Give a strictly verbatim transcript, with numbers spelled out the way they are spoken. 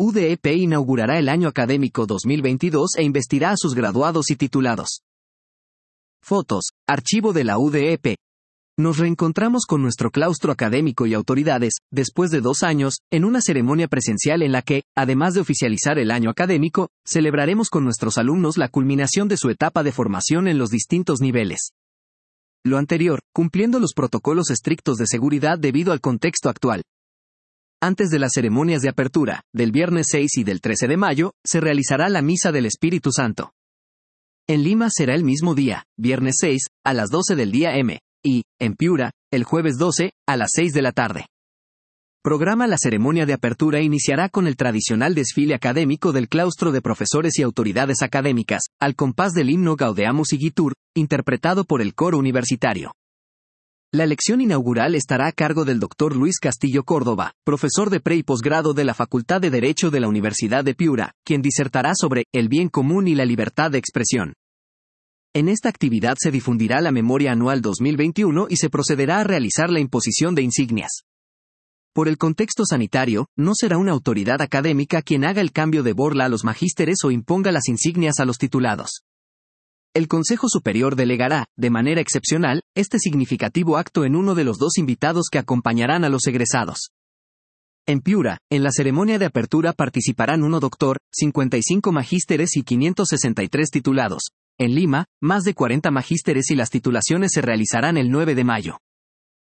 U D E P inaugurará el año académico dos mil veintidós e investirá a sus graduados y titulados. Fotos, archivo de la U D E P. Nos reencontramos con nuestro claustro académico y autoridades, después de dos años, en una ceremonia presencial en la que, además de oficializar el año académico, celebraremos con nuestros alumnos la culminación de su etapa de formación en los distintos niveles. Lo anterior, cumpliendo los protocolos estrictos de seguridad debido al contexto actual. Antes de las ceremonias de apertura, del viernes seis y del trece de mayo, se realizará la Misa del Espíritu Santo. En Lima será el mismo día, viernes seis, a las doce del día eme, y, en Piura, el jueves doce, a las seis de la tarde. Programa. La ceremonia de apertura iniciará con el tradicional desfile académico del claustro de profesores y autoridades académicas, al compás del himno Gaudeamus Igitur, interpretado por el coro universitario. La lección inaugural estará a cargo del doctor Luis Castillo Córdoba, profesor de pre y posgrado de la Facultad de Derecho de la Universidad de Piura, quien disertará sobre el bien común y la libertad de expresión. En esta actividad se difundirá la memoria anual dos mil veintiuno y se procederá a realizar la imposición de insignias. Por el contexto sanitario, no será una autoridad académica quien haga el cambio de borla a los magísteres o imponga las insignias a los titulados. El Consejo Superior delegará, de manera excepcional, este significativo acto en uno de los dos invitados que acompañarán a los egresados. En Piura, en la ceremonia de apertura participarán uno doctor, cincuenta y cinco magísteres y quinientos sesenta y tres titulados. En Lima, más de cuarenta magísteres y las titulaciones se realizarán el nueve de mayo.